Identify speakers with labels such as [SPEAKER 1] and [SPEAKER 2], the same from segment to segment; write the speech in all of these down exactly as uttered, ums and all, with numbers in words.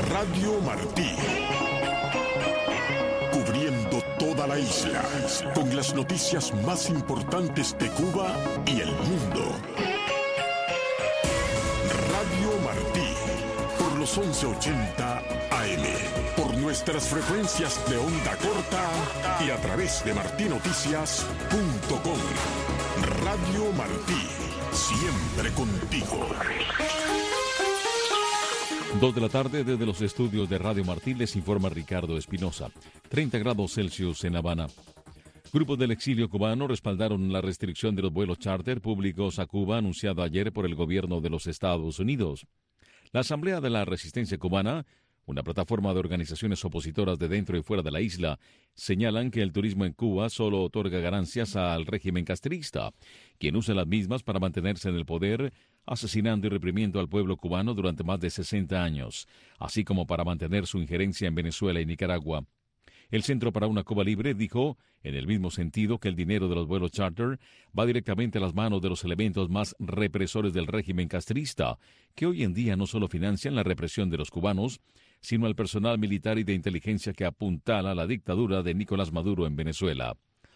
[SPEAKER 1] Radio Martí. Cubriendo toda la isla, con las noticias más importantes de Cuba y el mundo. Radio Martí, por los once ochenta A M, por nuestras frecuencias de onda corta y a través de martinoticias punto com. Radio Martí, siempre contigo.
[SPEAKER 2] Dos de la tarde desde los estudios de Radio Martí les informa Ricardo Espinosa. treinta grados Celsius en Habana. Grupos del exilio cubano respaldaron la restricción de los vuelos charter públicos a Cuba anunciada ayer por el gobierno de los Estados Unidos. La Asamblea de la Resistencia Cubana, una plataforma de organizaciones opositoras de dentro y fuera de la isla, señalan que el turismo en Cuba solo otorga ganancias al régimen castrista, quien usa las mismas para mantenerse en el poder, asesinando y reprimiendo al pueblo cubano durante más de sesenta años, así como para mantener su injerencia en Venezuela y Nicaragua. El Centro para una Cuba Libre dijo, en el mismo sentido, que el dinero de los vuelos charter va directamente a las manos de los elementos más represores del régimen castrista, que hoy en día no solo financian la represión de los cubanos, sino al personal militar y de inteligencia que apuntala la dictadura de Nicolás Maduro en Venezuela.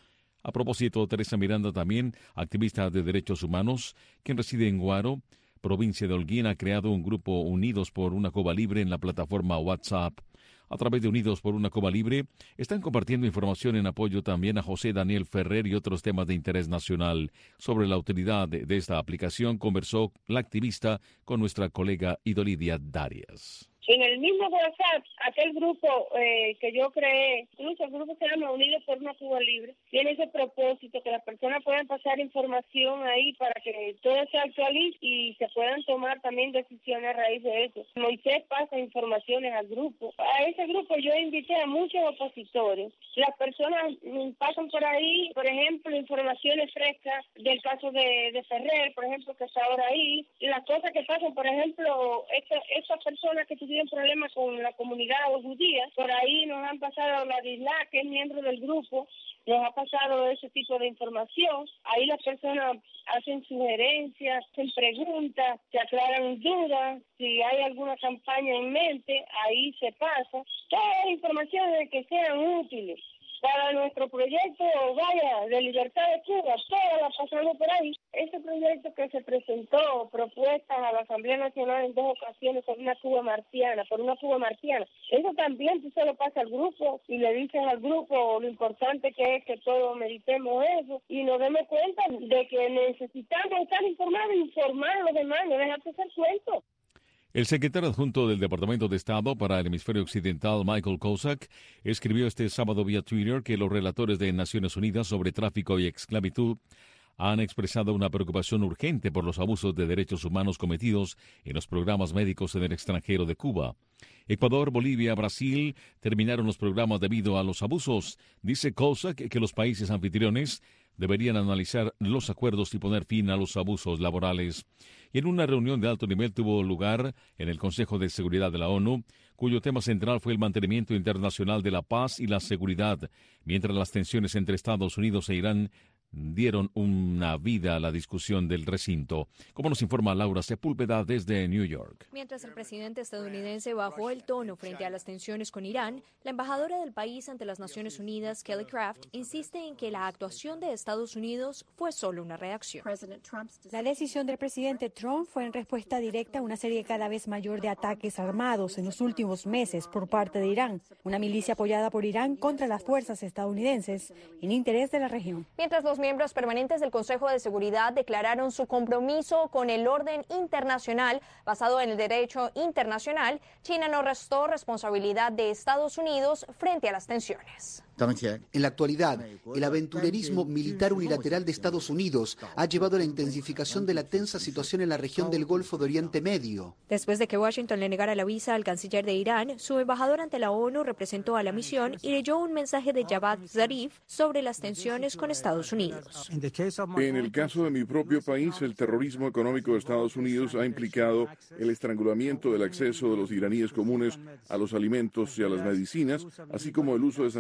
[SPEAKER 2] A propósito, Teresa Miranda, también activista de derechos humanos, quien reside en Guaro, provincia de Holguín, ha creado un grupo Unidos por una Cuba Libre en la plataforma WhatsApp. A través de Unidos por una Cuba Libre, están compartiendo información en apoyo también a José Daniel Ferrer y otros temas de interés nacional. Sobre la utilidad de, de esta aplicación conversó la activista con nuestra colega Idolidia Darias.
[SPEAKER 3] En el mismo WhatsApp, aquel grupo eh, que yo creé, incluso el grupo se llama Unidos por una Cuba Libre, tiene ese propósito, que las personas puedan pasar información ahí para que todo se actualice y se puedan tomar también decisiones a raíz de eso. Moisés pasa informaciones al grupo. A ese grupo yo invité a muchos opositores. Las personas pasan por ahí, por ejemplo, informaciones frescas del caso de, de Ferrer, por ejemplo, que está ahora ahí. Y las cosas que pasan, por ejemplo, esta, estas personas que tuvieron problemas con la comunidad judía, por ahí nos han pasado la Disla, que es miembro del grupo, nos ha pasado ese tipo de información. Ahí las personas hacen sugerencias, hacen preguntas, se aclaran dudas, si hay alguna campaña en mente, ahí se pasa. Todas las informaciones que sean útiles para nuestro proyecto, vaya, de libertad de Cuba, todas las pasamos por ahí. Ese proyecto que se presentó, propuestas a la Asamblea Nacional en dos ocasiones por una Cuba martiana, por una Cuba martiana, eso también tú se lo pasas al grupo y le dices al grupo lo importante que es que todos meditemos eso y nos demos cuenta de que necesitamos estar informados, informar a los demás, no dejarte hacer cuentos.
[SPEAKER 2] El secretario adjunto del Departamento de Estado para el Hemisferio Occidental, Michael Kozak, escribió este sábado vía Twitter que los relatores de Naciones Unidas sobre tráfico y esclavitud han expresado una preocupación urgente por los abusos de derechos humanos cometidos en los programas médicos en el extranjero de Cuba. Ecuador, Bolivia, Brasil terminaron los programas debido a los abusos. Dice Kozak que los países anfitriones deberían analizar los acuerdos y poner fin a los abusos laborales. Y en una reunión de alto nivel tuvo lugar en el Consejo de Seguridad de la ONU, cuyo tema central fue el mantenimiento internacional de la paz y la seguridad, mientras las tensiones entre Estados Unidos e Irán dieron una vida a la discusión del recinto. Como nos informa Laura Sepúlveda desde New York.
[SPEAKER 4] Mientras el presidente estadounidense bajó el tono frente a las tensiones con Irán, la embajadora del país ante las Naciones Unidas, Kelly Craft, insiste en que la actuación de Estados Unidos fue solo una reacción.
[SPEAKER 5] La decisión del presidente Trump fue en respuesta directa a una serie cada vez mayor de ataques armados en los últimos meses por parte de Irán, una milicia apoyada por Irán contra las fuerzas estadounidenses en interés de la región.
[SPEAKER 4] Mientras los miembros permanentes del Consejo de Seguridad declararon su compromiso con el orden internacional basado en el derecho internacional, China no restó responsabilidad de Estados Unidos frente a las tensiones.
[SPEAKER 6] En la actualidad, el aventurerismo militar unilateral de Estados Unidos ha llevado a la intensificación de la tensa situación en la región del Golfo de Oriente Medio.
[SPEAKER 4] Después de que Washington le negara la visa al canciller de Irán, su embajador ante la ONU representó a la misión y leyó un mensaje de Javad Zarif sobre las tensiones con Estados Unidos.
[SPEAKER 7] En el caso de mi propio país, el terrorismo económico de Estados Unidos ha implicado el estrangulamiento del acceso de los iraníes comunes a los alimentos y a las medicinas, así como el uso de sanciones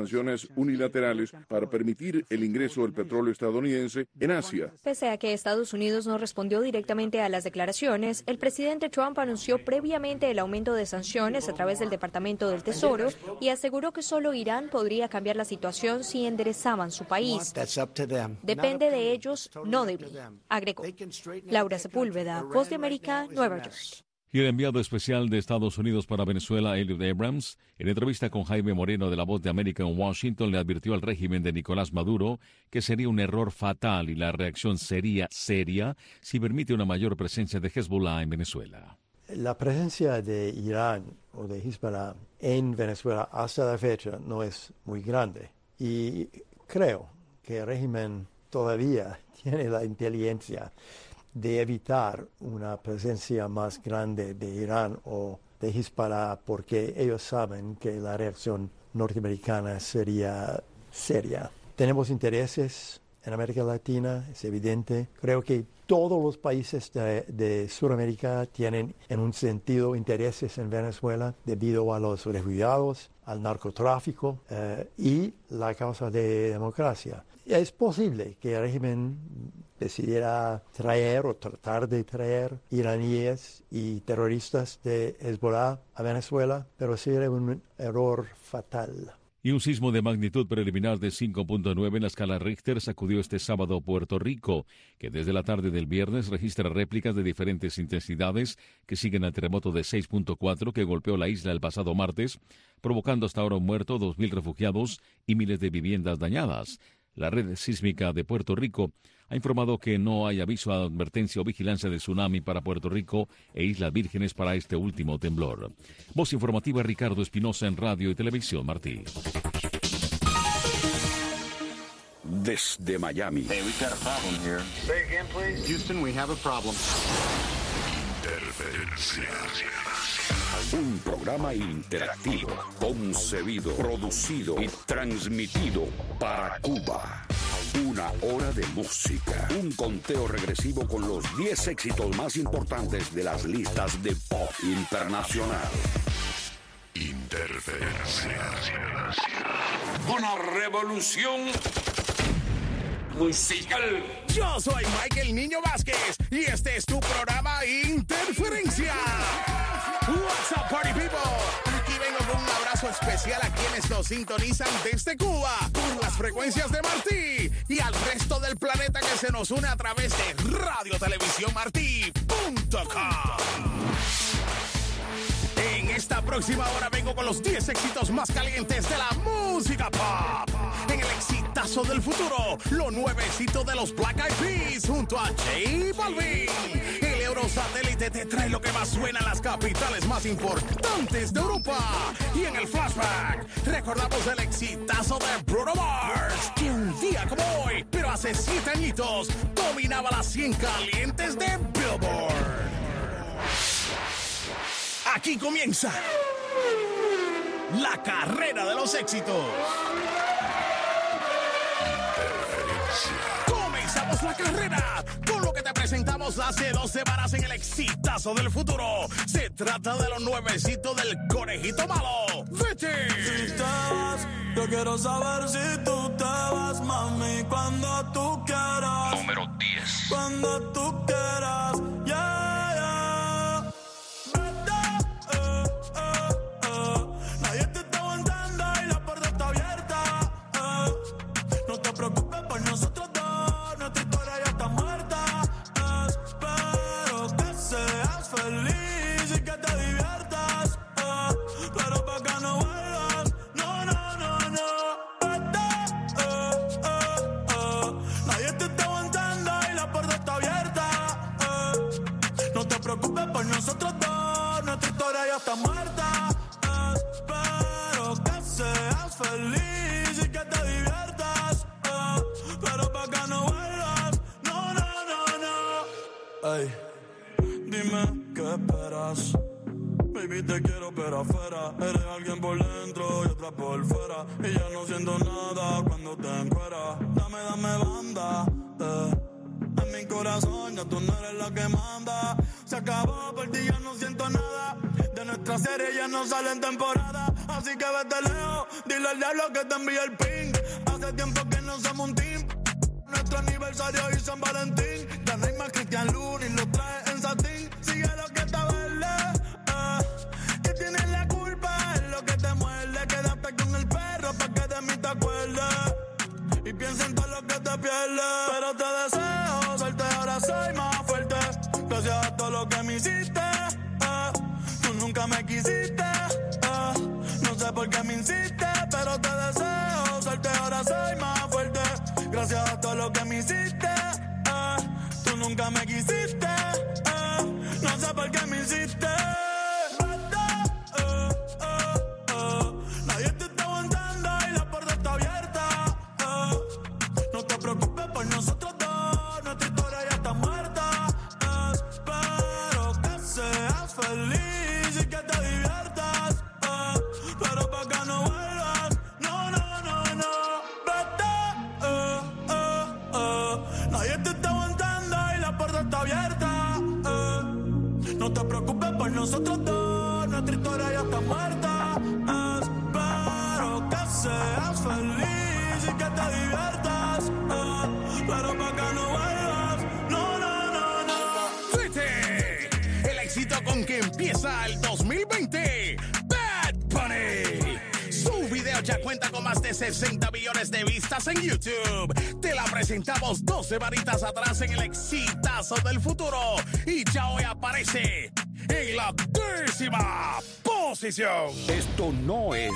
[SPEAKER 7] sanciones unilaterales para permitir el ingreso del petróleo estadounidense en Asia.
[SPEAKER 8] Pese a que Estados Unidos no respondió directamente a las declaraciones, el presidente Trump anunció previamente el aumento de sanciones a través del Departamento del Tesoro y aseguró que solo Irán podría cambiar la situación si enderezaban su país. Depende de ellos, no de mí, agregó. Laura Sepúlveda, Voz de América, Nueva York.
[SPEAKER 2] Y el enviado especial de Estados Unidos para Venezuela, Elliot Abrams, en entrevista con Jaime Moreno de La Voz de América en Washington, le advirtió al régimen de Nicolás Maduro que sería un error fatal y la reacción sería seria si permite una mayor presencia de Hezbollah en Venezuela.
[SPEAKER 9] La presencia de Irán o de Hezbollah en Venezuela hasta la fecha no es muy grande y creo que el régimen todavía tiene la inteligencia de evitar una presencia más grande de Irán o de Hezbollah porque ellos saben que la reacción norteamericana sería seria. Tenemos intereses en América Latina, es evidente. Creo que todos los países de, de Sudamérica tienen en un sentido intereses en Venezuela debido a los refugiados, al narcotráfico eh, y la causa de democracia. Es posible que el régimen decidiera traer o tratar de traer iraníes y terroristas de Hezbollah a Venezuela, pero sería un error fatal.
[SPEAKER 2] Y un sismo de magnitud preliminar de cinco punto nueve en la escala Richter sacudió este sábado Puerto Rico, que desde la tarde del viernes registra réplicas de diferentes intensidades que siguen al terremoto de seis punto cuatro que golpeó la isla el pasado martes, provocando hasta ahora un muerto, dos mil refugiados y miles de viviendas dañadas. La red sísmica de Puerto Rico ha informado que no hay aviso, advertencia o vigilancia de tsunami para Puerto Rico e Islas Vírgenes para este último temblor. Voz informativa Ricardo Espinosa en Radio y Televisión Martí.
[SPEAKER 10] Desde Miami.
[SPEAKER 11] Hey, we've got a problem here. Say again, please. Houston, we have a problem.
[SPEAKER 10] Interferencia. Un programa interactivo, concebido, producido y transmitido para Cuba. Una hora de música. Un conteo regresivo con los diez éxitos más importantes de las listas de pop internacional.
[SPEAKER 1] Interferencia.
[SPEAKER 10] Una revolución musical.
[SPEAKER 12] Yo soy Michael Niño Vázquez y este es tu programa Interferencia. What's up, party people? Aquí vengo con un abrazo especial a quienes nos sintonizan desde Cuba por las frecuencias de Martí y al resto del planeta que se nos une a través de radio televisión martí punto com. En esta próxima hora vengo con los diez éxitos más calientes de la música pop. En el exitazo del futuro, lo nuevecito de los Black Eyed Peas junto a J Balvin. El Eurosatélite te trae lo que más suena en las capitales más importantes de Europa. Y en el flashback, recordamos el exitazo de Bruno Mars, que un día como hoy, pero hace siete añitos, dominaba las cien calientes de Billboard. Aquí comienza la carrera de los éxitos. Comenzamos la carrera con lo que te presentamos hace dos semanas en el exitazo del futuro. Se trata de lo nuevecito del Conejito Malo. ¡Vete!
[SPEAKER 13] Si te vas, yo quiero saber si tú te vas, mami, cuando tú quieras.
[SPEAKER 10] Número diez.
[SPEAKER 13] Cuando tú quieras, yeah. Nosotros dos, nuestra historia ya está muerta. Espero que seas feliz y que te diviertas. Pero para que no vuelvas, no, no, no, no. Ey, dime qué esperas. Baby, te quiero pero afuera. Eres alguien por dentro y otra por fuera. Y ya no siento nada cuando te encueras. Dame, dame banda, eh. En mi corazón ya tú no eres la que manda. Se acabó, por ti ya no siento nada. De nuestra serie ya no sale en temporada. así que vete lejos. Dile al diablo que te envíe el ping. Hace tiempo que no somos un team. Nuestro aniversario y San Valentín. Ya no hay más Cristian Luna y lo trae en satín. Sigue lo que está verde. Uh, que tienes la culpa, es lo que te muerde. Quédate con el perro pa' que de mí te acuerdes. Y piensa en todo lo que te pierdes. Pero te deseo suerte, ahora soy más fuerte. Gracias a todo lo que me hiciste. Uh, tú nunca me quisiste. Uh, no sé por qué me insistes, pero te deseo suerte, ahora soy más fuerte. Gracias a todo lo que me hiciste. Uh, tú nunca me quisiste. Uh, no sé por qué me insistes. Nosotros dos, nuestra historia ya está muerta. Espero que seas feliz y que te diviertas. Eh, pero pa' que no vuelvas. No, no, no, no. Vete. Eh, eh, eh. Nadie te está aguantando y la puerta está abierta. Eh, no te preocupes por nosotros dos, nuestra historia ya está muerta. Espero que seas feliz y que te diviertas. Eh, Pero pa' que no vuelvas, no, no, no, no.
[SPEAKER 12] ¡Vete! El éxito con que empieza el dos mil veinte. Bad Bunny. Su video ya cuenta con más de sesenta millones de vistas en YouTube. Te la presentamos doce varitas atrás en el exitazo del futuro. Y ya hoy aparece en la décima posición.
[SPEAKER 10] Esto no es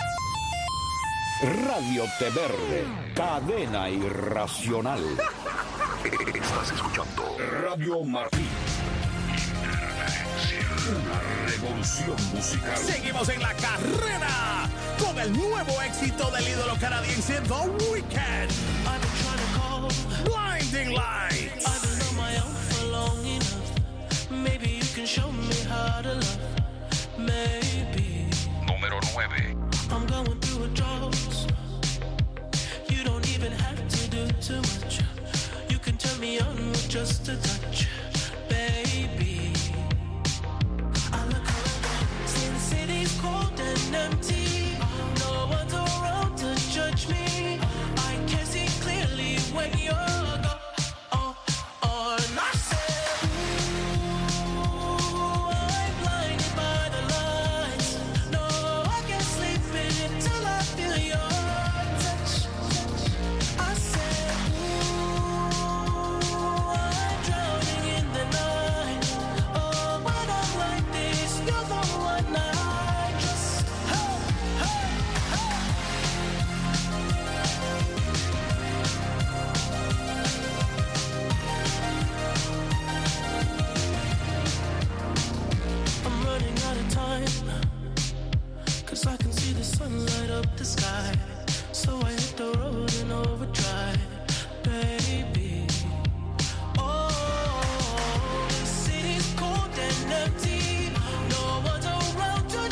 [SPEAKER 10] Radio Té Verde, cadena irracional. Estás escuchando Radio Martí. Una revolución musical.
[SPEAKER 12] Seguimos en la carrera con el nuevo éxito del ídolo canadiense The Weeknd. Blinding Lights.
[SPEAKER 14] I've been on my own for long enough. Maybe you can show me how to love. Maybe.
[SPEAKER 10] Número nueve.
[SPEAKER 14] I'm going through a drought. You don't even have to do too much. You can turn me on with just a touch, baby. I look around, see the city's cold and empty. No one's around to judge me. I can see clearly when you're gone. Oh, oh, and I said, ooh, I'm blinded by the lights. No, I can't sleep until I feel your touch. I said, ooh, I'm drowning in the night. Oh, when I'm like this, you're the one I trust. Hey, hey, hey. I'm running out of time, 'cause I can see the sun light up the sky. So I hit the road in overdrive, baby. Oh, the city's cold and empty. No one's around to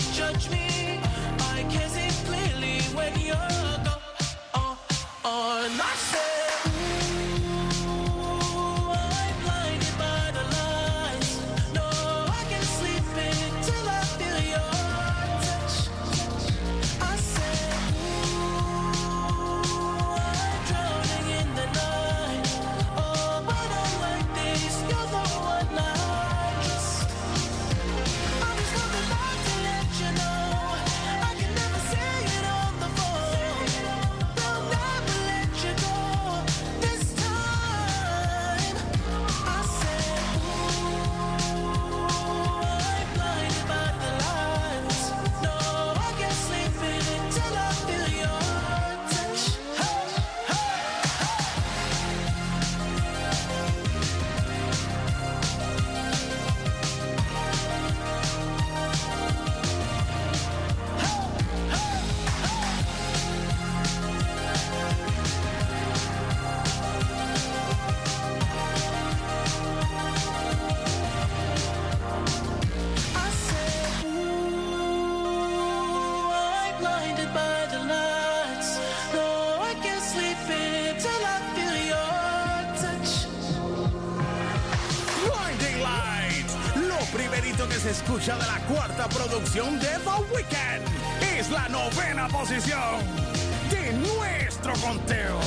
[SPEAKER 12] se escucha de la cuarta producción de The Weeknd. Es la novena posición de nuestro conteo.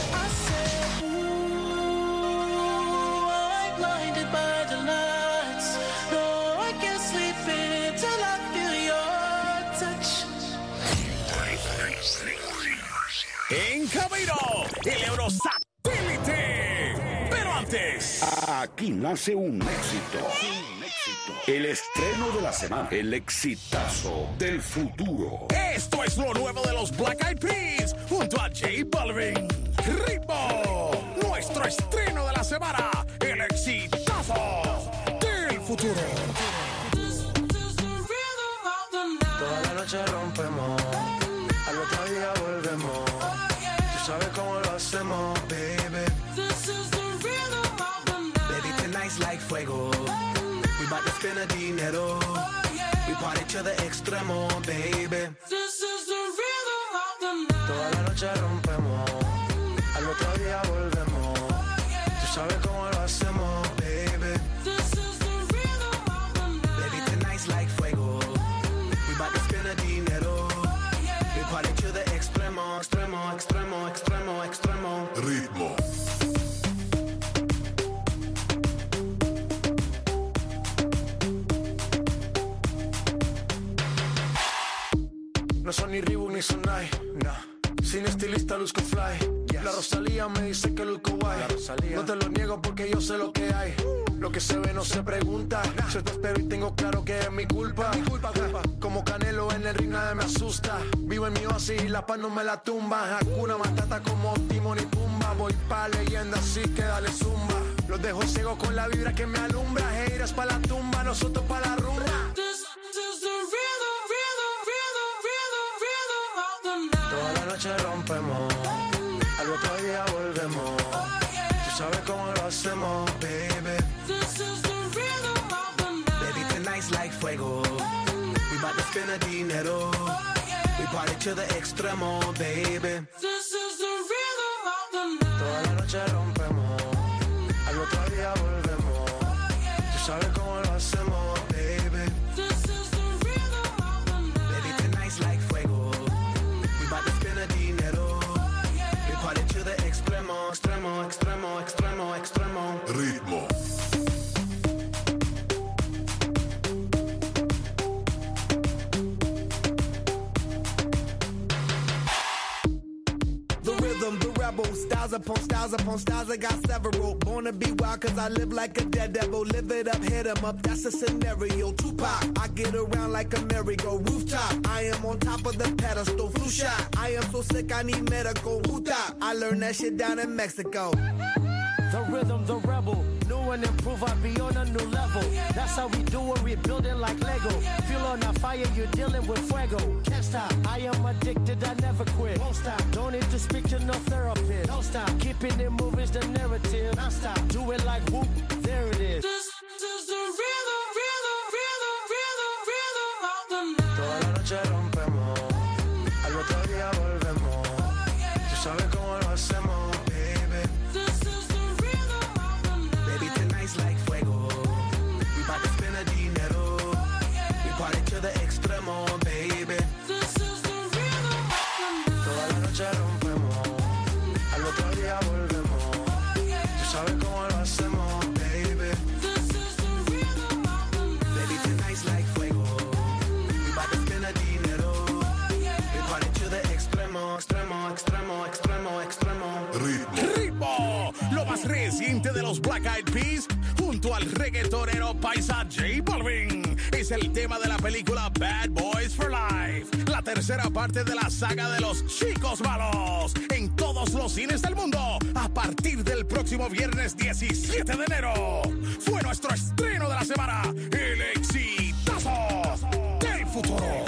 [SPEAKER 12] En camino, el Eurosatélite. Pero antes,
[SPEAKER 10] aquí nace un éxito. Un éxito. El estreno de la semana. El exitazo del futuro.
[SPEAKER 12] Esto es lo nuevo de los Black Eyed Peas junto a J Balvin. Ritmo. Nuestro estreno de la semana. El exitazo del futuro.
[SPEAKER 15] Toda la noche rompemos. Al otro día volvemos. Tú sabes cómo lo hacemos, baby.
[SPEAKER 13] This is the rhythm of the night.
[SPEAKER 15] Baby, tonight's like fuego. We bout to spend a dinero. We party to the extremo, baby.
[SPEAKER 13] This is the rhythm of the night.
[SPEAKER 15] Toda la noche rompemos. Al otro día volvemos. Tú sabes cómo lo hacemos, baby.
[SPEAKER 13] This is the rhythm of the night.
[SPEAKER 15] Baby, tonight's like fuego. We bout to spend a dinero. We party to the extremo, extremo, extremo, extremo, extremo.
[SPEAKER 1] Ritmo.
[SPEAKER 15] No son ni Reebok ni Sonai, nah. Sin estilista luzco fly. Yes. La Rosalía me dice que luzco guay. No te lo niego porque yo sé lo que hay. Lo que se ve no se pregunta. Nah. Yo te espero y tengo claro que es mi culpa. Mi culpa, culpa. Como Canelo en el ring nadie me asusta. Vivo en mi oasis y la paz no me la tumba. Hakuna Matata como Timon y Pumba. Voy pa' leyenda así que dale zumba. Los dejo ciegos con la vibra que me alumbra. Heiras pa' la tumba, nosotros pa' la rumba.
[SPEAKER 13] This is the rhythm, rhythm, rhythm, rhythm, rhythm of the night.
[SPEAKER 15] Toda la noche rompemos. Al otro día volvemos. Tú sabes cómo lo hacemos, baby.
[SPEAKER 13] This is the rhythm of the night.
[SPEAKER 15] Baby, tonight's like fuego. We bout to spend a dinero. We party to the extremo, baby.
[SPEAKER 13] This is the rhythm of the night.
[SPEAKER 15] Toda la noche rompemos. Al otro día volvemos. Tú sabes cómo lo hacemos, baby.
[SPEAKER 13] This is the rhythm of the night.
[SPEAKER 15] Baby, tonight's like fuego. We bout to spend a dinero. We party to the extremo, extremo, extremo, extremo, extremo.
[SPEAKER 1] Ritmo.
[SPEAKER 16] The rhythm, the rebel, styles upon styles upon styles, I got several. Born to be wild cause I live like a dead devil. Live it up, hit 'em up, that's a scenario. Tupac, I get around like a merry-go. Rooftop, I am on top of the pedestal. Flu shot, I am so sick I need medical. Hootop, I learned that shit down in Mexico.
[SPEAKER 17] The rhythm, the rebel. New and improve, I be on a new level. That's how we do it, we building like Lego. Feel on a fire, you're dealing with fuego. Can't stop, I am addicted, I never quit. Won't stop, don't need to speak to no therapist. Don't stop, keeping it moving is the narrative. Don't stop, do it like whoop, there it is.
[SPEAKER 13] This is the rhythm, rhythm, rhythm, rhythm, rhythm of the night.
[SPEAKER 15] Toda la noche rompemos. Al otro día volvemos. Tú sabes cómo lo hacemos, baby.
[SPEAKER 13] This is the rhythm of the night.
[SPEAKER 15] Baby, tonight's like fuego. We bout to spend a dinero. We party to the extremo, baby.
[SPEAKER 13] This is the rhythm of the night.
[SPEAKER 15] Toda la noche rompemos. Al otro día volvemos. Tú sabes cómo lo hacemos, baby.
[SPEAKER 13] This is the rhythm of the night.
[SPEAKER 15] Baby, tonight's like fuego. We bout to spend a dinero. We party to the extremo, extremo, extremo, extremo, extremo.
[SPEAKER 1] Ritmo.
[SPEAKER 12] Ritmo, lo más reciente de los Black Eyed Peas, junto al reggaetonero paisa J Balvin. Es el tema de la película Bad Boys for Life, la tercera parte de la saga de los chicos malos, en todos los cines del mundo, a partir del próximo viernes diecisiete de enero. Fue nuestro estreno de la semana, el exitazo del futuro.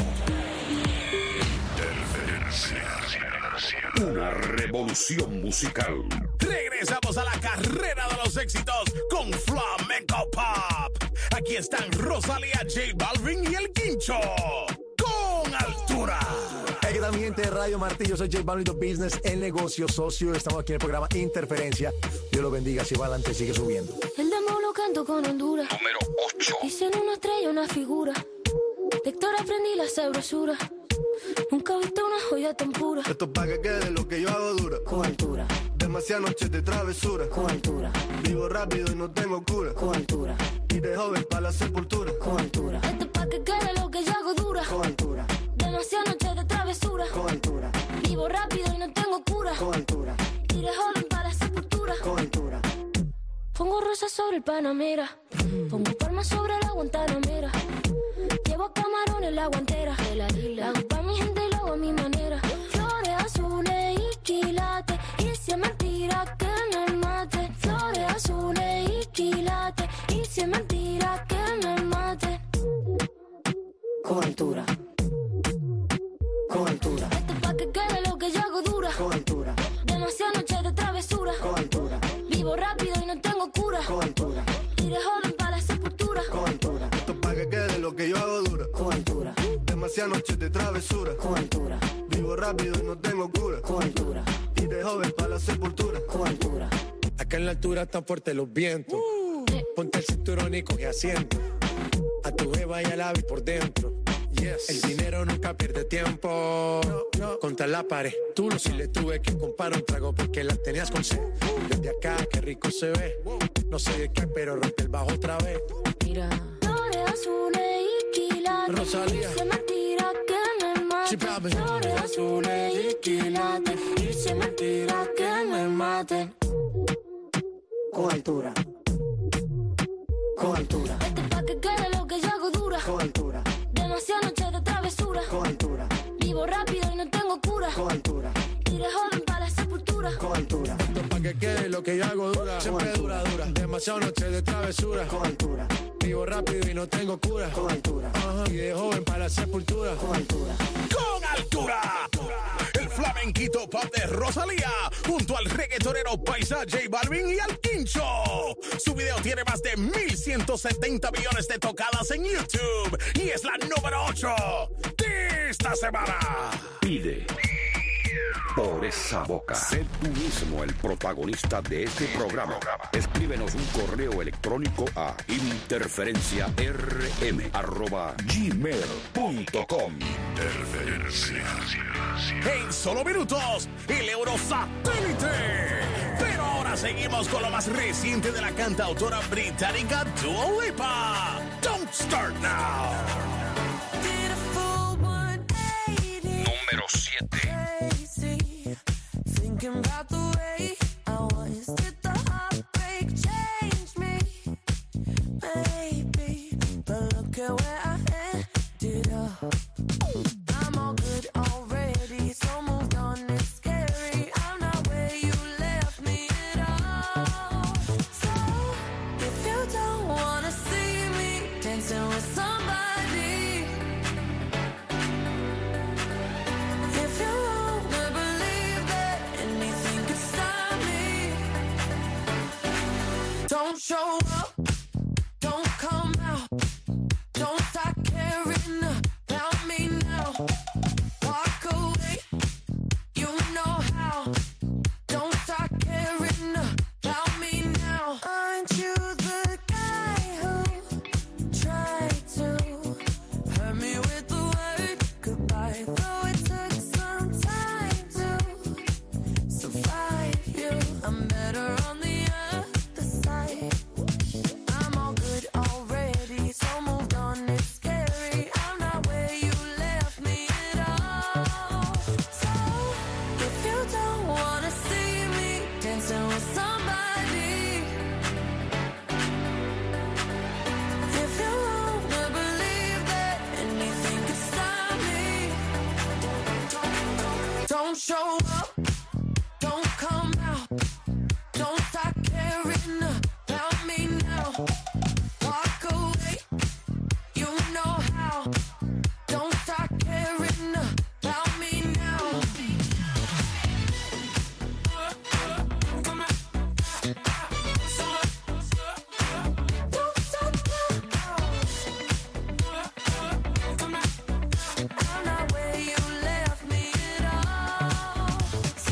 [SPEAKER 10] Una revolución musical.
[SPEAKER 12] Regresamos a la carrera de los éxitos con Flamenco Pop. Aquí están Rosalía, J Balvin y el Quincho. Con altura.
[SPEAKER 18] Hey, ¿qué tal, mi gente de Radio Martí? Yo soy J Balvin, The Business, el negocio socio. Estamos aquí en el programa Interferencia. Dios lo bendiga, si va adelante, sigue subiendo.
[SPEAKER 19] El demonio lo canto con Honduras.
[SPEAKER 10] Número ocho.
[SPEAKER 19] Hice en una estrella una figura. De Héctor aprendí la sabrosura. Nunca he visto una joya tan pura.
[SPEAKER 15] Esto es pa' que quede lo que yo hago dura.
[SPEAKER 19] Con altura.
[SPEAKER 15] Demasiadas noches de travesura.
[SPEAKER 19] Con altura.
[SPEAKER 15] Vivo rápido y no tengo cura.
[SPEAKER 19] Con altura.
[SPEAKER 15] Y de joven para la sepultura.
[SPEAKER 19] Con altura. Esto es pa' que quede lo que yo hago dura.
[SPEAKER 15] Con altura.
[SPEAKER 19] Demasiadas noches de travesura.
[SPEAKER 15] Con altura.
[SPEAKER 19] Vivo rápido y no tengo cura.
[SPEAKER 15] Con altura.
[SPEAKER 19] Y de joven para la sepultura.
[SPEAKER 15] Con altura.
[SPEAKER 19] Pongo rosas sobre el Panamera. Pongo palmas sobre la Guantanamera. Llevo camarones en la guantera. De la isla. Hago pa' mi gente y lo hago a mi manera. Flores azules y quilates. Y si es mentira que me mate. Flores azules y quilates. Y si es mentira que me mate. Con altura. Con altura. Esto es pa' que quede lo que yo hago dura.
[SPEAKER 15] Con altura.
[SPEAKER 19] Demasiadas noches de travesura.
[SPEAKER 15] Con altura.
[SPEAKER 19] Vivo rápido y no tengo cura.
[SPEAKER 15] Con altura.
[SPEAKER 19] Y de joven para la sepultura.
[SPEAKER 15] Con altura. Esto es pa' que quede lo que yo hago dura.
[SPEAKER 19] Con altura.
[SPEAKER 15] Demasiadas noches de travesura.
[SPEAKER 19] Con altura.
[SPEAKER 15] Vivo rápido y no tengo cura.
[SPEAKER 19] Con altura.
[SPEAKER 15] Y de joven para la sepultura.
[SPEAKER 19] Con altura.
[SPEAKER 20] Acá en la altura están fuertes los vientos. Uh. Ponte el cinturón y coge asiento. A tu jeva y al ave por dentro. Yes. El dinero nunca pierde tiempo. No, no. Contra la pared. Tú no, si le tuve que comprar un trago porque la tenías con sed. Desde acá, qué rico se ve. No sé de qué, pero rompe el bajo otra vez.
[SPEAKER 19] Mira. Flores azules y quilates.
[SPEAKER 20] Rosalía.
[SPEAKER 19] Y si es mentira que me mate. Flores azules y quilates. Y si es mentira que me mate.
[SPEAKER 15] Con altura. Con altura.
[SPEAKER 19] Esto es pa' que quede lo que yo hago dura.
[SPEAKER 15] Con altura.
[SPEAKER 19] Demasiadas noches de travesura.
[SPEAKER 15] Con altura.
[SPEAKER 19] Vivo rápido y no tengo cura.
[SPEAKER 15] Con altura.
[SPEAKER 19] Y de joven para la sepultura.
[SPEAKER 15] Con altura.
[SPEAKER 20] Esto es pa' que quede lo que yo hago dura. Siempre dura, dura. Demasiadas noches de travesura.
[SPEAKER 15] Con altura.
[SPEAKER 20] Vivo rápido y no tengo cura.
[SPEAKER 15] Con altura.
[SPEAKER 20] Ajá. Y de joven para la sepultura.
[SPEAKER 15] Con altura.
[SPEAKER 12] Con altura. El flamenquito pop de Rosalía junto al reggaetonero paisa J Balvin y al Quincho. Su video tiene más de mil ciento setenta millones de tocadas en YouTube y es la número ocho de esta semana.
[SPEAKER 10] Pide por esa boca. Sé tú mismo el protagonista de este programa. Escríbenos un correo electrónico a interferenciarm arroba gmail punto com. Interferencia.
[SPEAKER 12] En solo minutos, el Eurosatélite. Pero ahora seguimos con lo más reciente de la cantautora británica Dua Lipa. Don't Start Now.
[SPEAKER 10] Número siete.
[SPEAKER 13] Thinking about the way I was. Did the heartbreak change me? Maybe, but look at where I ended up. I'm all good already, so moved on. It's scary. I'm not where you left me at all. So if you don't wanna see me dancing with somebody, if you wanna believe that anything could stop me, don't show up, don't come out, don't start caring about me now. Walk away, you know how. Don't start caring about me now. Aren't you the guy who tried to hurt me with the word goodbye? Though it took some time to survive you, I'm better on the other side. I'm all good already, so moved on. It's scary. I'm not where you left me at all. So if you don't wanna see me dancing with somebody, if you wanna believe that anything could stop me, don't show up, don't come out, don't start caring about me now. Walk away, you know how. Don't start caring about me now. Don't stop now. I'm not where you left me at all. So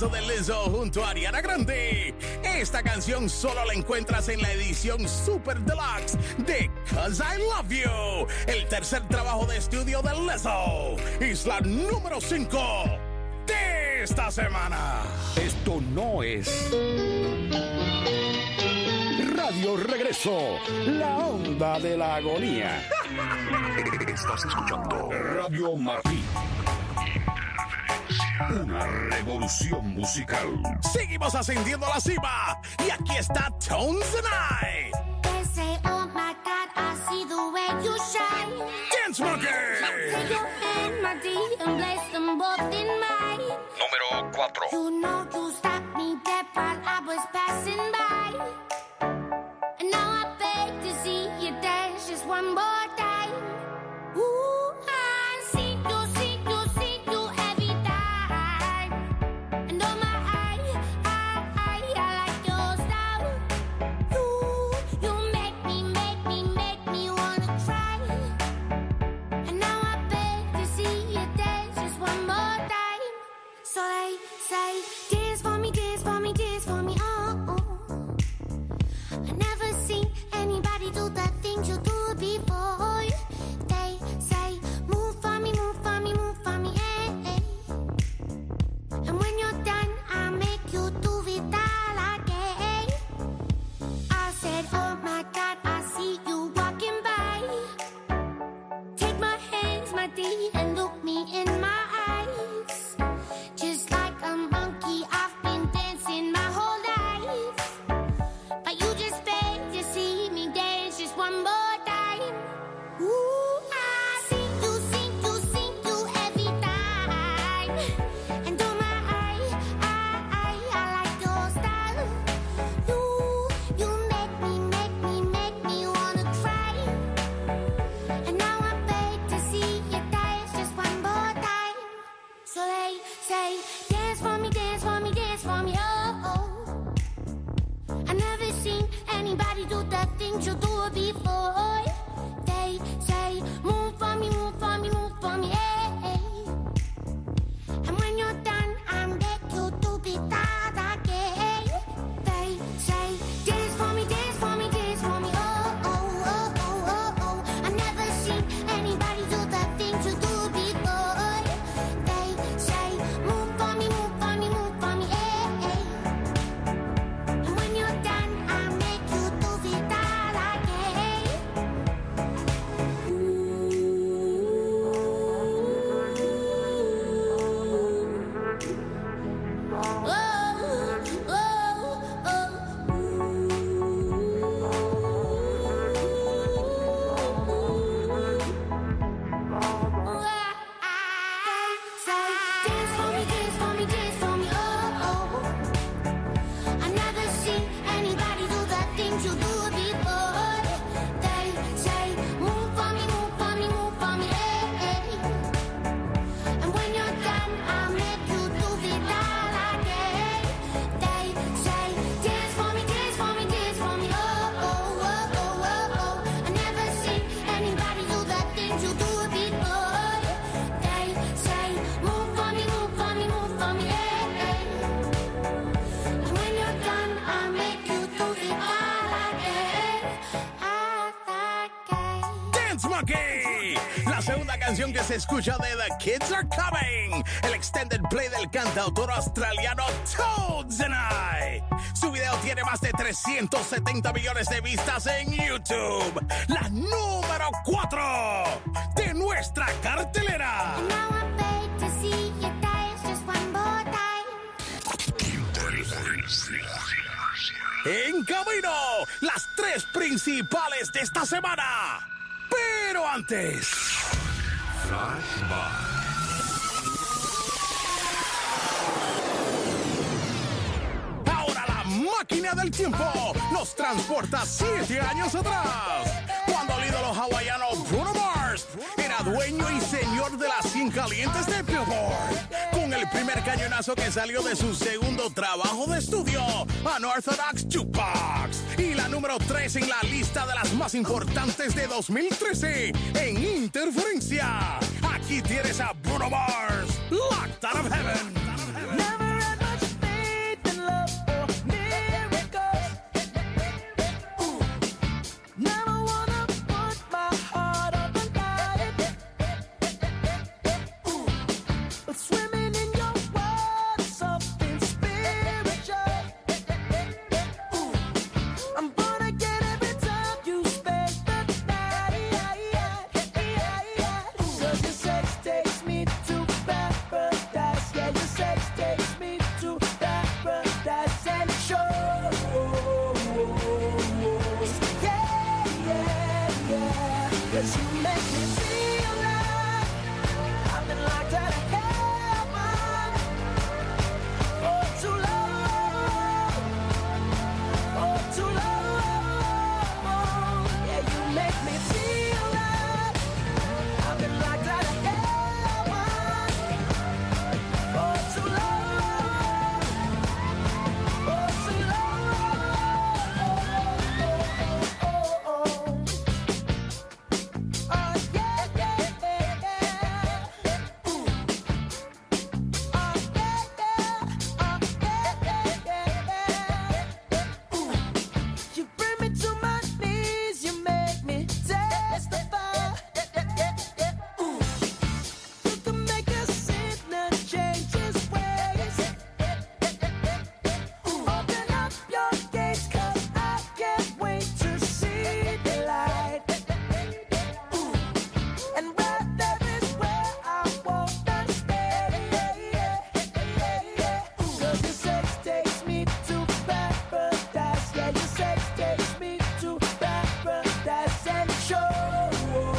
[SPEAKER 12] exitazo de Lizzo junto a Ariana Grande. Esta canción solo la encuentras en la edición Super Deluxe de 'Cause I Love You, el tercer trabajo de estudio de Lizzo. Es la número cinco de esta semana.
[SPEAKER 10] Esto no es Radio Regreso, la onda de la agonía. Estás escuchando Radio Martí. Una revolución musical.
[SPEAKER 12] Seguimos ascendiendo a la cima. Y aquí está Tones and I.
[SPEAKER 19] They say, oh my God, I see the way you shine.
[SPEAKER 12] Dance Monkey.
[SPEAKER 19] Take your hand, my dear, and place them both in mine.
[SPEAKER 10] Número cuatro.
[SPEAKER 19] You know you stopped me dead while I was passing by. And now I beg to see you dance just one more time. Ooh, I see you, see you, see you every time. And oh my, I, I, I, I like your style. You, you make me, make me, make me wanna try. And now I beg to see you dance just one more time. So they say, dance for me, dance for me, dance for me, oh, oh. I never seen anybody do the things you do before. They say, move for me, move for me, move for me, eh, eh. And when you're done, I'll make you do it all again. I said, oh my God, I see you walking by. Take my hands, my dear, and look me in my eyes. Just like a monkey, I've been dancing my whole life. But you just beg to see me dance just one more time. Ooh, I see you, see you, see you every time. And oh my, I, I, I, I like your style. You, you make me, make me, make me wanna cry. And now I beg to see you dance just one more time. So they say, dance for me, dance for me, dance for me, oh, oh. I never seen anybody do the things you do before. They say, move for me, move for me, move for me, eh, eh. And when you're done, I'm back to do it all again. They say, dance for me, dance for me, dance for me, oh, oh, oh, oh, oh, oh. I never seen anybody do the things you do before. They say, move for me, move for me, move for me, eh, eh. And when you're done, I'll make you do it all again. Oh, oh, dance for me, dance for me, dance for me, oh, oh. I never seen anybody do the things you do before. They say, move for me, move for me, move for me, eh, eh. And when you're done, I'll make you do it all again. They say, dance for me, dance for me, dance for me, oh, oh, oh, oh, oh, oh. I never seen anybody do the things you do before. They say, move for me, move for me, move for me, eh, eh. And when you're done, I'll make you do it all again, all again.
[SPEAKER 12] Dance Monkey, la segunda canción que se escucha de The Kids Are Coming, el extended play del cantautor australiano Tones and I. Su video tiene más de trescientos setenta millones de vistas en YouTube. La número cuatro de nuestra cartelera.
[SPEAKER 19] And now I beg to see you dance just one more time.
[SPEAKER 12] En camino, las tres principales de esta semana. Pero antes, ahora la máquina del tiempo nos transporta siete años atrás, cuando el ídolo hawaiano Bruno Mars era dueño y señor de las cien calientes de Billboard, con el primer cañonazo que salió de su segundo trabajo de estudio, Unorthodox Jukebox, y la número tres en la lista de las más importantes de dos mil trece en Interferencia. Aquí tienes a Bruno Mars, Locked Out of Heaven.
[SPEAKER 13] Never had much
[SPEAKER 21] make me feel like I've been locked out of heaven for too long, for too long. Yeah, you make me feel like I've been locked out of heaven for too long, for too You bring me to my knees, you make me testify. You can make a sinner change his ways. Open up your gates, 'cause I can't wait to see the light. And where there is where I wanna stay. 'Cause your sex takes me to paradise. Yeah, your sex takes me to paradise and shows.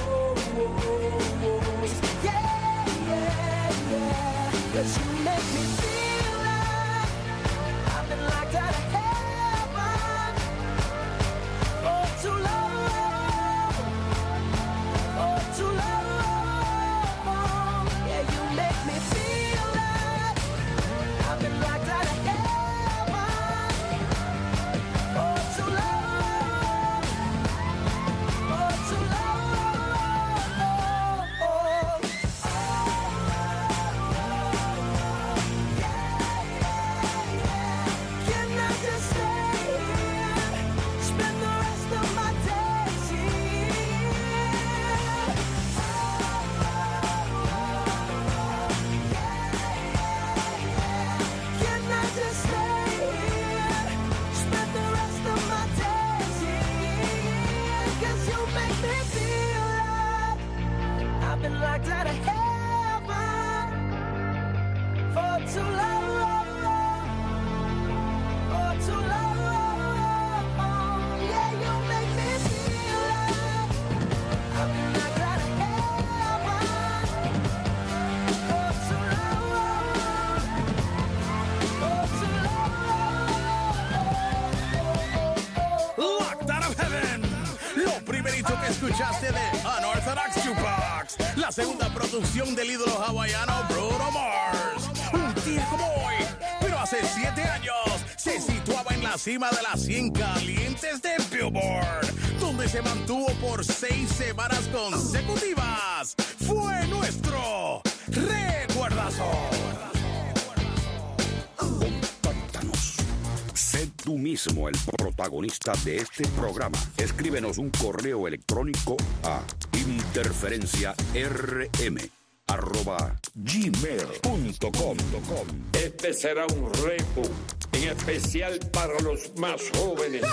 [SPEAKER 21] Yeah, yeah, yeah. 'Cause you make me feel like I've been locked out of heaven for too long, for too long. Yeah, you make me feel like I've been locked out of heaven for too long, for too long. Can I just stay here, spend the rest of my days here? Can I just stay here, spend the rest of my days here? 'Cause you make me feel like I've been locked out of heaven for too long, for too long. Yeah, you make me feel like I've been locked out of heaven for too long, for too long.
[SPEAKER 12] Locked Out of Heaven. Lo primerito que escuchaste de Unorthodox Jukebox. La segunda producción del ídolo hawaiano Bruno Mars. Un tío como hoy, pero hace siete años se situaba en la cima de las cien calientes de Billboard, donde se mantuvo por seis semanas consecutivas. Fue nuestro recuerdazo.
[SPEAKER 10] Contáctanos. Sé tú mismo el protagonista de este programa. Escríbenos un correo electrónico a interferenciarm arroba gmail punto com.
[SPEAKER 4] Este será un repo en especial para los más jóvenes.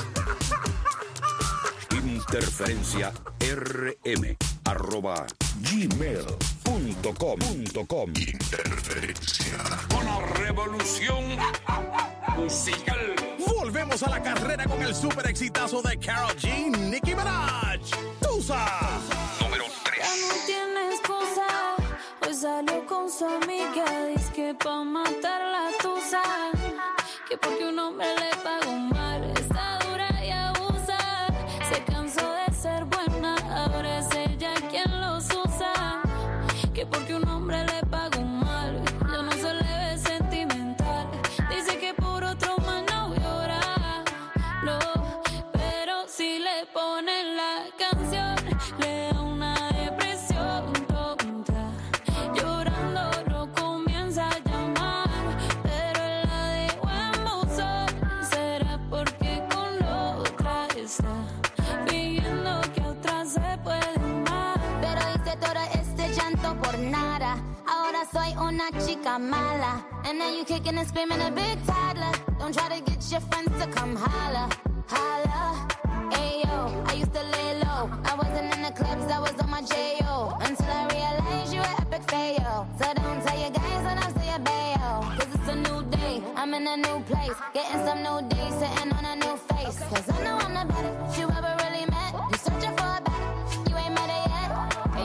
[SPEAKER 10] Interferencia rm arroba gmail punto com.
[SPEAKER 4] Interferencia. Una revolución musical.
[SPEAKER 12] Volvemos a la carrera con el super exitazo de Karol G, Nicki Minaj. Tusa. Número tres.
[SPEAKER 19] Ya no tiene excusa. Hoy salió con su amiga. Dice que pa' matar la tusa. Que porque un hombre le pagó mal. Está dura y abusa. Se cansó de ser buena. Ahora es ella quien los usa. Que porque un hombre le pagó mal. Ya no se le ve sentimental. Dice que por otro más no llora. No, pero si le ponen la canción, le da una depresión tonta. Llorando lo comienza a llamar, pero él la dejó en buzón. Será porque con la otra está fingiendo que otra se puede amar.
[SPEAKER 5] Pero hice todo este llanto por nada. Ahora soy una chica mala. And now you kicking and screaming a big toddler. Don't try to get your friends to come holla, holla. Ayo, I used to lay low. I wasn't in the clubs, I was on my J O. Until I realized you were epic fail. So don't tell your guys when I say a bail. Cause it's a new day, I'm in a new place. Getting some new days, sitting on a new face. Cause I know I'm the better you ever really met. You searching for a better, you ain't met it yet.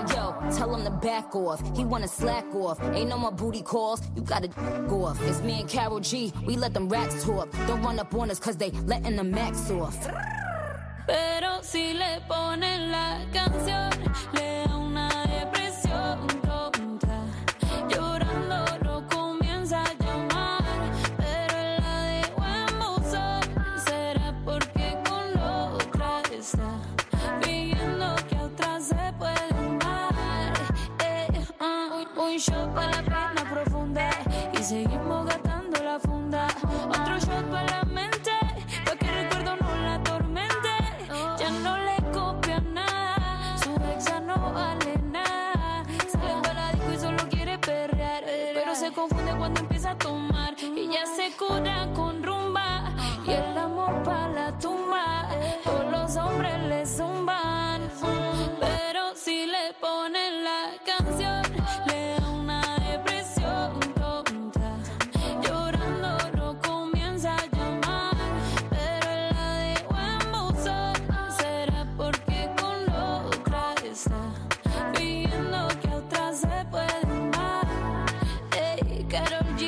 [SPEAKER 5] tell him to back off. He wanna slack off. Ain't no more booty calls. You gotta go off. It's me and Karol G. We let them rats talk. Don't run up on us cause they letting the max off.
[SPEAKER 6] Pero si le ponen la canción, le da una depresión tonta. Llorando lo comienza a llamar, pero él la dejó en buzón. Será porque con otra está fingiendo que a otra se pueden dar. Eh, uh, un shot para la pena profunda y seguimos gastando la funda. Otro shot para la mente, pa' que el recuerdo no la atormente. Ya no le copia nada, su ex ya no vale nada. Sale para la disco y solo quiere perrear, pero se confunde cuando empieza a tomar. Y ya se cura con rumba y el amor para la tumba. Todos los hombres le zumban, pero si le ponen la canción, le da una depresión tonta. Llorando lo comienza a llamar, pero él la dejó en buzón. Será porque con otra está fingiendo que a otra se pueden dar. Ey, Karol G.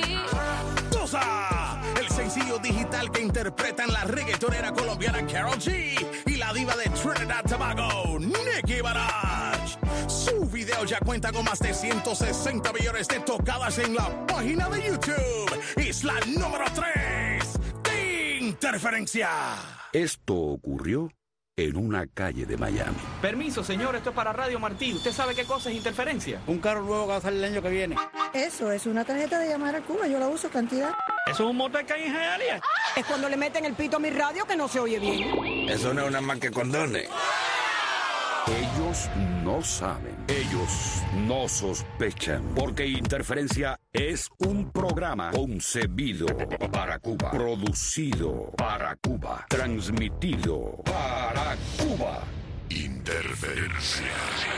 [SPEAKER 12] Tusa, el sencillo digital que interpretan la reggaetonera colombiana Karol G y la diva de Trinidad Tobago, Nicki Minaj. Su video ya cuenta con más de ciento sesenta millones de tocadas en la página de YouTube. Es la número tres de Interferencia.
[SPEAKER 10] Esto ocurrió en una calle de Miami.
[SPEAKER 7] Permiso, señor, esto es para Radio Martí. ¿Usted sabe qué cosa es interferencia?
[SPEAKER 8] Un carro nuevo que va a salir el año que viene.
[SPEAKER 22] Eso es una tarjeta de llamar a Cuba. Yo la uso cantidad.
[SPEAKER 7] ¿Eso es un motor que hay en Hialeah?
[SPEAKER 23] Es cuando le meten el pito a mi radio que no se oye bien.
[SPEAKER 10] Eso no es una más que condones. Ellos no saben, ellos no sospechan, porque Interferencia es un programa concebido para Cuba, producido para Cuba, transmitido para Cuba. Interferencia.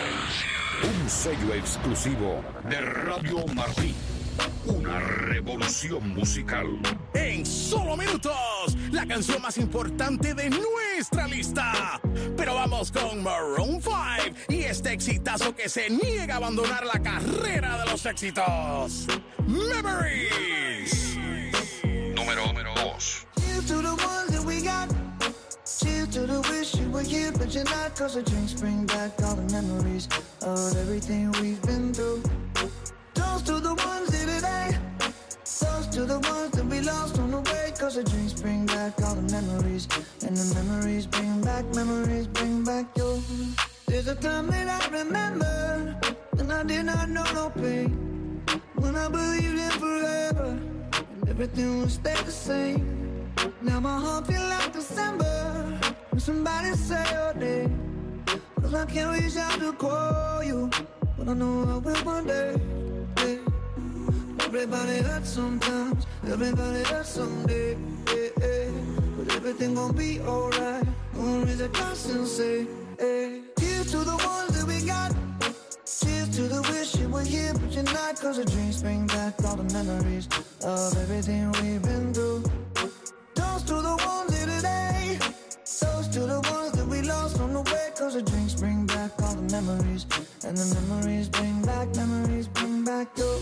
[SPEAKER 10] Un sello exclusivo de Radio Martí. Una revolución musical.
[SPEAKER 12] En solo minutos, la canción más importante de nuestra lista. Pero vamos con Maroon five y este exitazo que se niega a abandonar la carrera de los éxitos. Memories.
[SPEAKER 10] Número dos.
[SPEAKER 13] Cheers to the ones that we got. Cheers to the wish you were here, but you're not. Cause the drinks bring back all the memories of everything we've been through. Toast to the ones here today. Toast to the ones that we lost on the way. Cause the drinks bring back all the memories. And the memories bring back, memories bring back your. There's a time that I remember when I did not know no pain. When I believed in forever and everything would stay the same. Now my heart feel like December when somebody say your name. Cause I can't reach out to call you, but I know I will one day. Yeah. Everybody hurts sometimes, everybody hurts someday. Yeah, yeah. But everything gon' be alright. Gonna raise a glass and say, hey. Cheers to the ones that we got. Cheers to the wish you were here, but you're not. Cause the drinks bring back all the memories of everything we've been through. Toast to the ones here today. Toast to the ones that we lost on the way. Cause the drinks bring back all the memories. And the memories bring back, memories bring back your.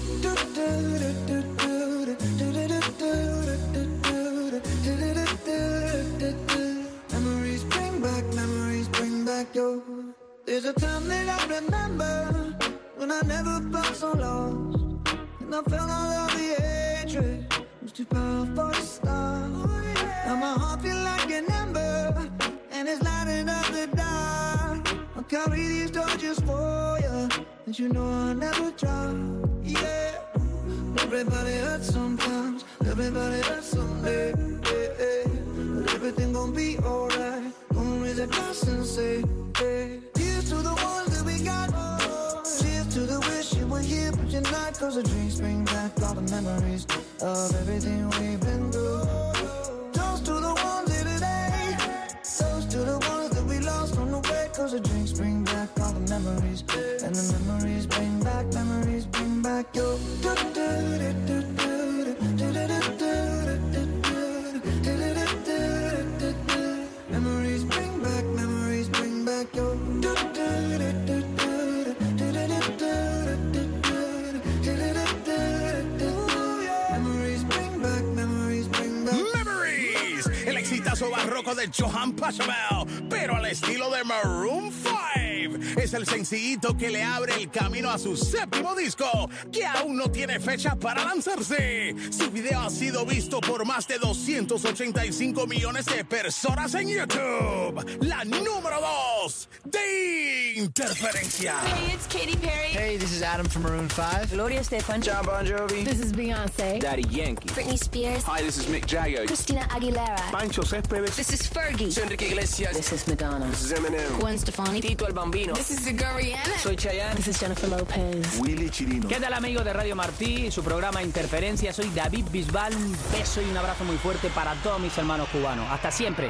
[SPEAKER 13] Memories bring back, memories bring back your. There's a time that I remember when I never felt so lost. And I felt all of the hatred. It was too powerful to stop. Now my heart feel like an ember, and it's lighting up the dark. I'll carry these torches for you, and you know I'll never drop. Yeah. Everybody hurts sometimes, everybody hurts someday. Yeah, yeah. But everything gon' be alright. Gonna raise a glass and say, hey. Cheers to the ones that we got. Cheers to the wish you were here, but you're not. Cause the drinks bring back all the memories of everything we've been through. Toast to the ones here today. Toast to the ones that we lost on the way. Cause the drinks bring back all the memories. And the memories bring back, memories bring back your. Memories bring back, memories bring back your.
[SPEAKER 12] exitazo barroco de Johann Pachelbel, pero al estilo de Maroon five. Es el sencillito que le abre el camino a su séptimo disco, que aún no tiene fecha para lanzarse. Su video ha sido visto por más de doscientos ochenta y cinco millones de personas en YouTube. La número dos de Interferencia.
[SPEAKER 2] Hey, it's Katy Perry.
[SPEAKER 9] Hey, this is Adam from Maroon five.
[SPEAKER 2] Gloria Estefan.
[SPEAKER 9] John Bon Jovi.
[SPEAKER 2] This is Beyonce.
[SPEAKER 24] Daddy Yankee.
[SPEAKER 2] Britney Spears.
[SPEAKER 9] Hi, this is Mick Jagger.
[SPEAKER 2] Christina Aguilera.
[SPEAKER 9] Pancho Céspedes.
[SPEAKER 2] This is Fergie.
[SPEAKER 9] Soy Enrique Iglesias.
[SPEAKER 2] This is Madonna.
[SPEAKER 9] This is Eminem.
[SPEAKER 2] Gwen Stefani.
[SPEAKER 9] Tito el Bambino.
[SPEAKER 2] This is Rihanna.
[SPEAKER 9] Soy Chayanne.
[SPEAKER 2] This is Jennifer Lopez.
[SPEAKER 9] Willy Chirino.
[SPEAKER 8] ¿Qué tal, amigos de Radio Martí y su programa Interferencia? Soy David Bisbal. Un beso y un abrazo muy fuerte para todos mis hermanos cubanos. Hasta siempre.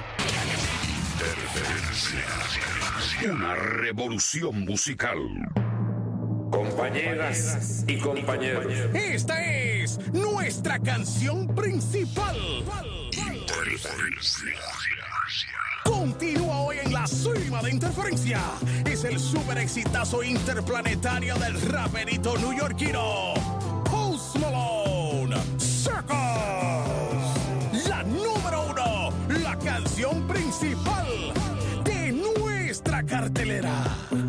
[SPEAKER 10] Interferencia. Una revolución musical.
[SPEAKER 4] Compañeras y compañeros.
[SPEAKER 12] Esta es nuestra canción principal.
[SPEAKER 10] Interferencia.
[SPEAKER 12] Continúa hoy en la cima de Interferencia. Es el super exitazo interplanetario del raperito neoyorquino Post Malone, Circles. La número uno, la canción principal de nuestra cartelera.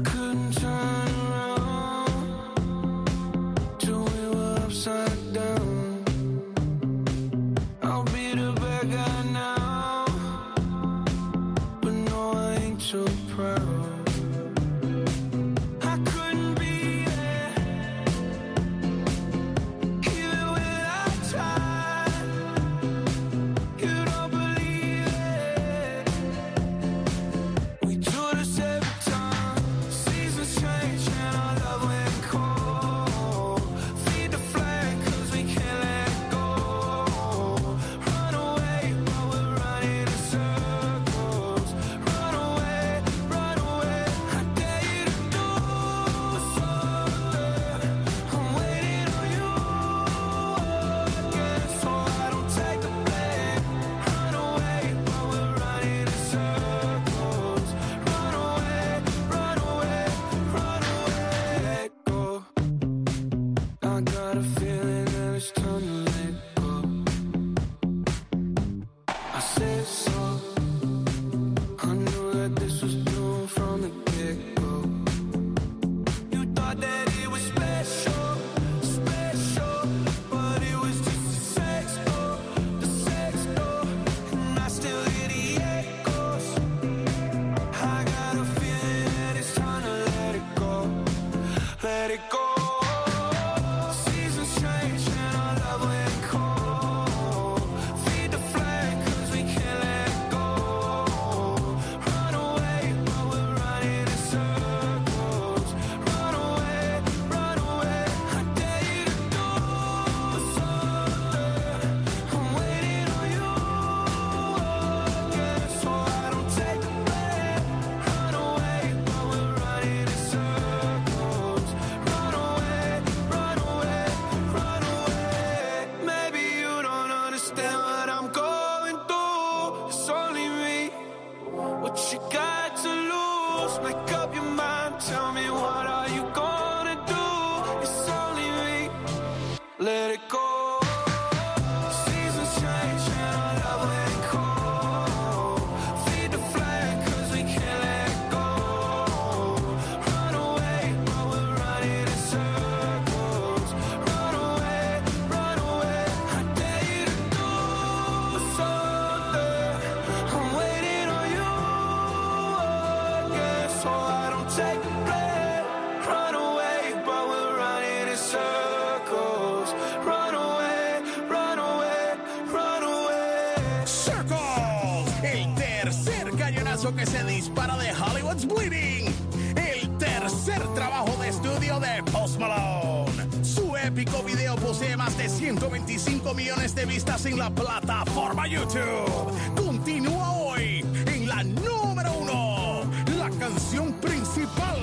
[SPEAKER 12] Que se dispara de Hollywood's Bleeding, el tercer trabajo de estudio de Post Malone. Su épico video posee más de ciento veinticinco millones de vistas en la plataforma YouTube. Continúa hoy en la número uno, la canción principal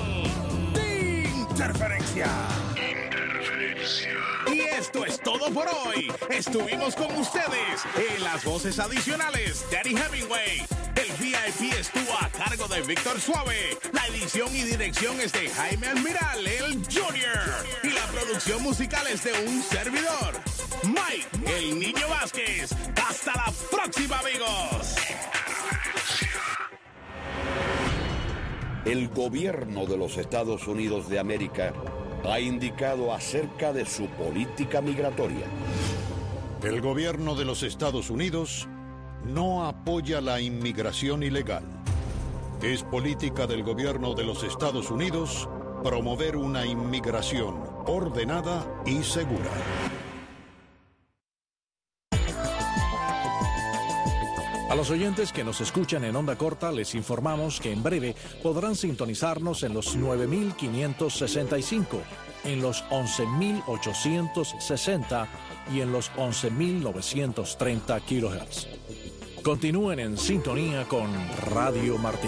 [SPEAKER 12] de Interferencia. Interferencia. Y esto es todo por hoy. Estuvimos con ustedes en las voces adicionales, Daddy Hemingway. El V I P estuvo a cargo de Víctor Suave. La edición y dirección es de Jaime Almiral, el Junior. Y la producción musical es de un servidor, Mike, el Niño Vázquez. Hasta la próxima, amigos.
[SPEAKER 10] El gobierno de los Estados Unidos de América ha indicado acerca de su política migratoria.
[SPEAKER 11] El gobierno de los Estados Unidos no apoya la inmigración ilegal. Es política del gobierno de los Estados Unidos promover una inmigración ordenada y segura.
[SPEAKER 14] A los oyentes que nos escuchan en onda corta les informamos que en breve podrán sintonizarnos en los nueve mil quinientos sesenta y cinco, en los once mil ochocientos sesenta y en los once mil novecientos treinta kilohertz. Continúen en sintonía con Radio Martí.